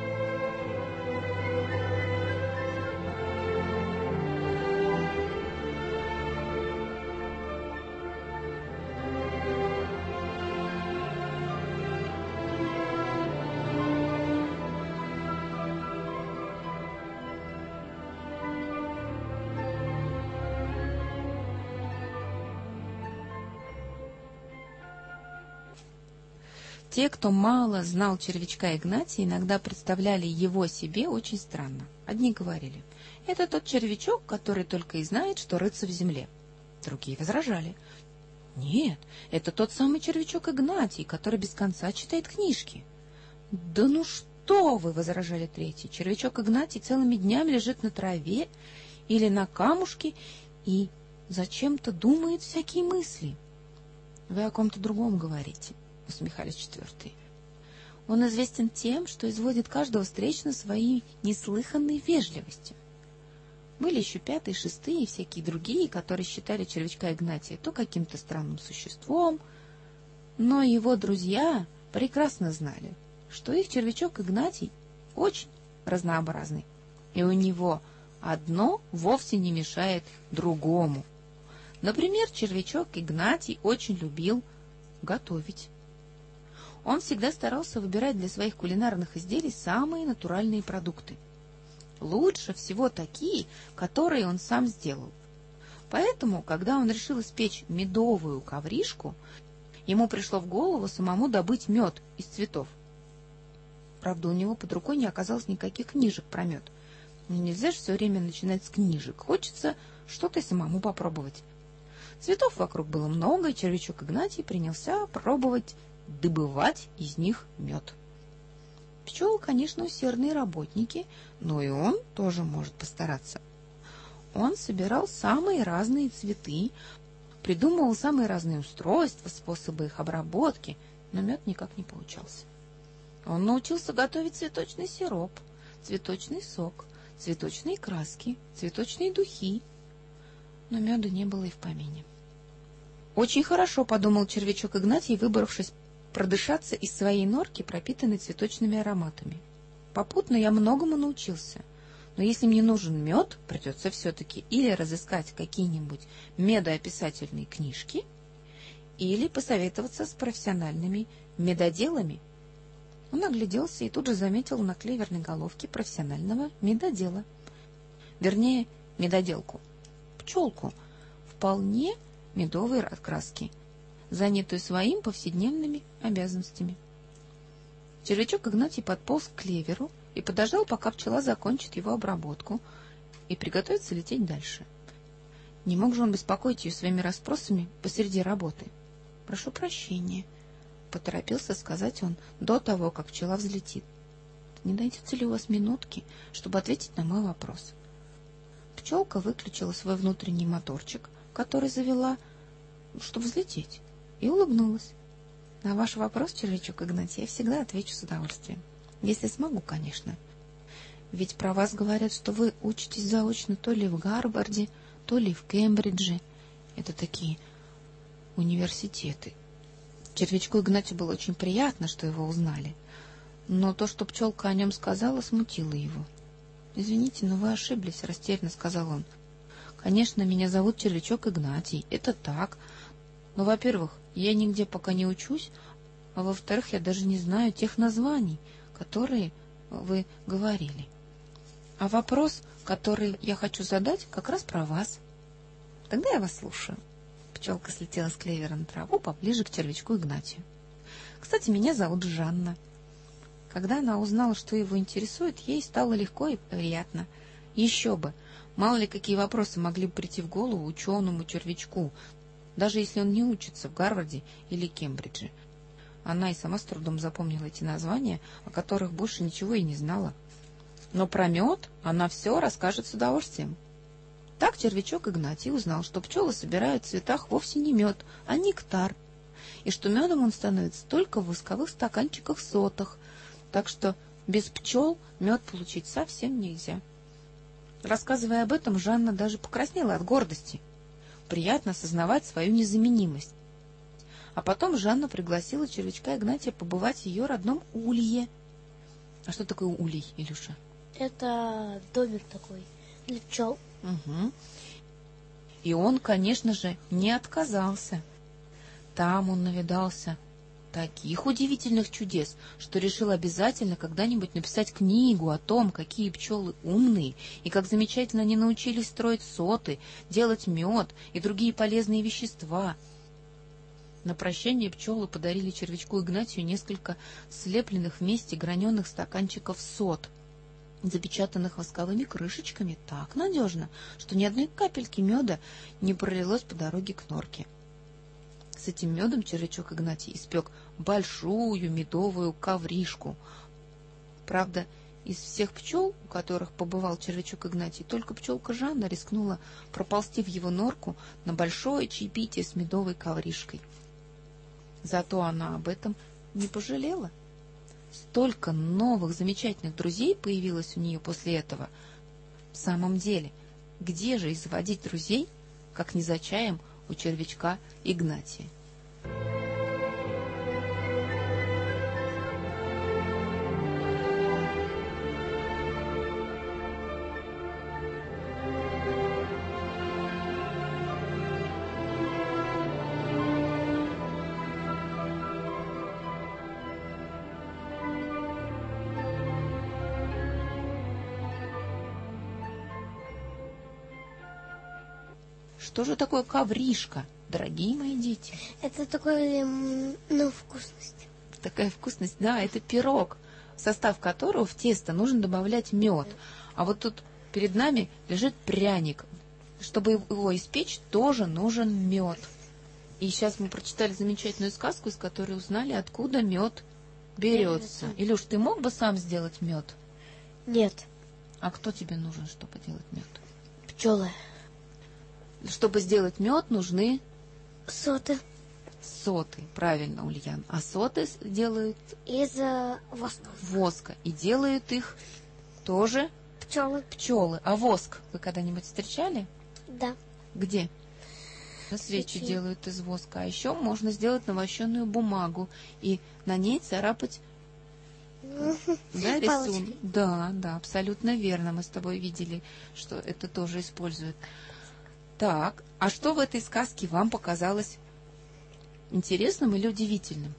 Те, кто мало знал червячка Игнатия, иногда представляли его себе очень странно. Одни говорили: это тот червячок, который только и знает, что рыться в земле. Другие возражали: нет, это тот самый червячок Игнатий, который без конца читает книжки. Да ну что вы, возражали третьи, червячок Игнатий целыми днями лежит на траве или на камушке и зачем-то думает всякие мысли. Вы о ком-то другом говорите, усмехались четвертые. Он известен тем, что изводит каждого встречного своей неслыханной вежливостью. Были еще пятые, шестые и всякие другие, которые считали червячка Игнатия то каким-то странным существом, но его друзья прекрасно знали, что их червячок Игнатий очень разнообразный, и у него одно вовсе не мешает другому. Например, червячок Игнатий очень любил готовить. Он всегда старался выбирать для своих кулинарных изделий самые натуральные продукты. Лучше всего такие, которые он сам сделал. Поэтому, когда он решил испечь медовую ковришку, ему пришло в голову самому добыть мед из цветов. Правда, у него под рукой не оказалось никаких книжек про мед. Но нельзя же все время начинать с книжек. Хочется что-то и самому попробовать. Цветов вокруг было много, и червячок Игнатий принялся пробовать добывать из них мед. Пчелы, конечно, усердные работники, но и он тоже может постараться. Он собирал самые разные цветы, придумывал самые разные устройства, способы их обработки, но мед никак не получался. Он научился готовить цветочный сироп, цветочный сок, цветочные краски, цветочные духи, но меда не было и в помине. Очень хорошо, подумал червячок Игнатий, выбравшись продышаться из своей норки, пропитанной цветочными ароматами. Попутно я многому научился. Но если мне нужен мед, придется все-таки или разыскать какие-нибудь медоописательные книжки, или посоветоваться с профессиональными медоделами. Он огляделся и тут же заметил на клеверной головке профессионального медодела. Вернее, медоделку. Пчелку, вполне медовой окраски, занятую своими повседневными обязанностями. Червячок Игнатий подполз к клеверу и подождал, пока пчела закончит его обработку и приготовится лететь дальше. Не мог же он беспокоить ее своими расспросами посреди работы. «Прошу прощения», — поторопился сказать он до того, как пчела взлетит. «Не найдется ли у вас минутки, чтобы ответить на мой вопрос?» Пчелка выключила свой внутренний моторчик, который завела, чтобы взлететь, и улыбнулась. «На ваш вопрос, червячок Игнатий, я всегда отвечу с удовольствием. Если смогу, конечно. Ведь про вас говорят, что вы учитесь заочно то ли в Гарварде, то ли в Кембридже. Это такие университеты». Червячку Игнатию было очень приятно, что его узнали. Но то, что пчелка о нем сказала, смутило его. «Извините, но вы ошиблись», — растерянно сказал он. «Конечно, меня зовут червячок Игнатий. Это так. Но, во-первых, я нигде пока не учусь, а во-вторых, я даже не знаю тех названий, которые вы говорили. А вопрос, который я хочу задать, как раз про вас. Тогда я вас слушаю». Пчелка слетела с клевера на траву поближе к червячку Игнатию. «Кстати, меня зовут Жанна». Когда она узнала, что его интересует, ей стало легко и приятно. Еще бы! Мало ли какие вопросы могли бы прийти в голову ученому червячку, даже если он не учится в Гарварде или Кембридже. Она и сама с трудом запомнила эти названия, о которых больше ничего и не знала. Но про мед она все расскажет с удовольствием. Так червячок Игнатий узнал, что пчелы собирают в цветах вовсе не мед, а нектар, и что медом он становится только в восковых стаканчиках-сотах, так что без пчел мед получить совсем нельзя. Рассказывая об этом, Жанна даже покраснела от гордости. Приятно осознавать свою незаменимость. А потом Жанна пригласила червячка Игнатия побывать в ее родном улье. А что такое улей, Илюша? Это домик такой для пчел. Угу. И он, конечно же, не отказался. Там он навидался таких удивительных чудес, что решил обязательно когда-нибудь написать книгу о том, какие пчелы умные и как замечательно они научились строить соты, делать мед и другие полезные вещества. На прощание пчелы подарили червячку Игнатию несколько слепленных вместе граненых стаканчиков сот, запечатанных восковыми крышечками так надежно, что ни одной капельки меда не пролилось по дороге к норке. С этим медом червячок Игнатий испек большую медовую ковришку. Правда, из всех пчел, у которых побывал червячок Игнатий, только пчелка Жанна рискнула проползти в его норку на большое чаепитие с медовой ковришкой. Зато она об этом не пожалела. Столько новых замечательных друзей появилось у нее после этого. В самом деле, где же изводить друзей, как не за чаем у червячка Игнатия? Что же такое ковришка, дорогие мои дети? Это такой, ну, вкусность. Такая вкусность, да, это пирог, в состав которого в тесто нужно добавлять мед. А вот тут перед нами лежит пряник. Чтобы его испечь, тоже нужен мед. И сейчас мы прочитали замечательную сказку, из которой узнали, откуда мед берется. Илюш, ты мог бы сам сделать мед? Нет. А кто тебе нужен, чтобы делать мед? Пчелы. Чтобы сделать мед, нужны Соты. соты, правильно, Ульян. А соты делают Из э, воска. воска. И делают их тоже Пчелы. пчелы. А воск вы когда-нибудь встречали? Да. Где? Свечи Свечи. делают из воска. А еще можно сделать навощенную бумагу и на ней царапать, да, Палочкой. рисунок. Да, да, абсолютно верно. Мы с тобой видели, что это тоже используют. Так, а что в этой сказке вам показалось интересным или удивительным?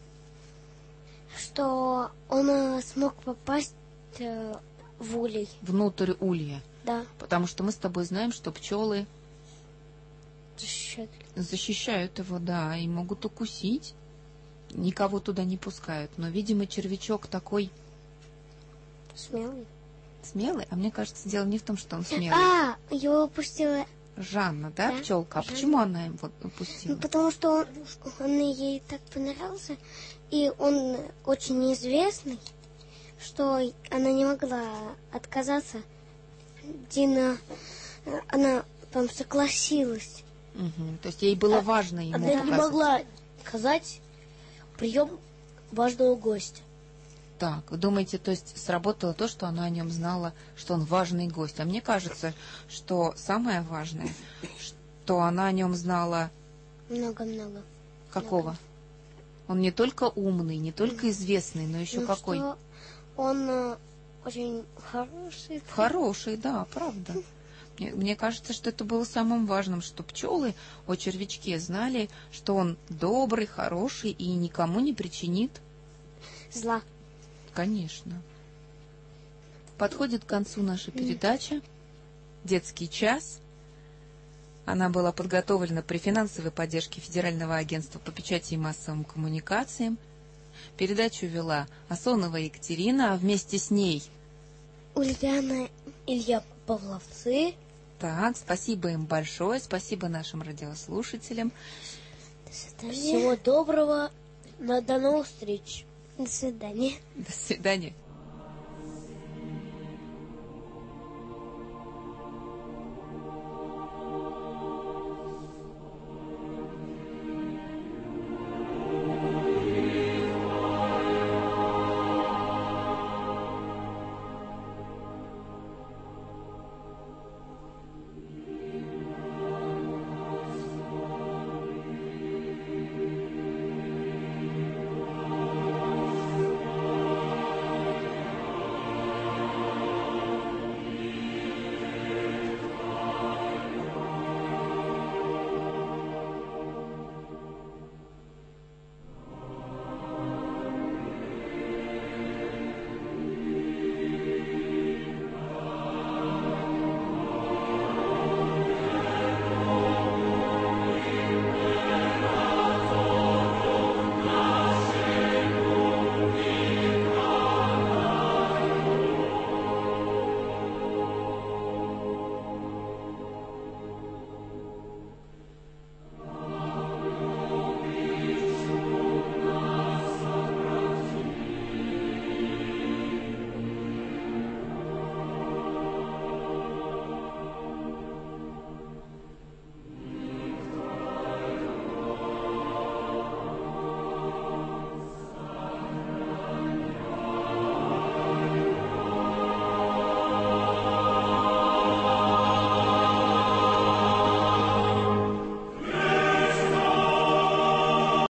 Что он э, смог попасть э, в улей. Внутрь улья. Да. Потому что мы с тобой знаем, что пчелы Защищает. защищают его, да, и могут укусить. Никого туда не пускают. Но, видимо, червячок такой Смелый. смелый. А мне кажется, дело не в том, что он смелый. А, его упустила. Жанна, да, Да, пчелка? А Жанна. почему она им вот Ну, упустила? потому что он, он ей так понравился, и он очень известный, что она не могла отказаться. Дина, э, она там согласилась. Мгм. То есть ей было важно ему Она не показать. могла сказать прием важного гостя. Так, вы думаете, то есть сработало то, что она о нем знала, что он важный гость. А мне кажется, что самое важное, что она о нем знала Много-много. какого? Он не только умный, не только известный, но еще Ну, какой? что он э, очень хороший. Хороший, да, правда. Мне, мне кажется, что это было самым важным, что пчелы о червячке знали, что он добрый, хороший и никому не причинит. Зла. Конечно. Подходит к концу наша передача «Детский час». Она была подготовлена при финансовой поддержке Федерального агентства по печати и массовым коммуникациям. Передачу вела Асонова Екатерина, а вместе с ней... Ульяна. Илья Павловцы. Так, спасибо им большое, спасибо нашим радиослушателям. До свидания. Всего доброго. На- До новых встреч. До свидания. До свидания.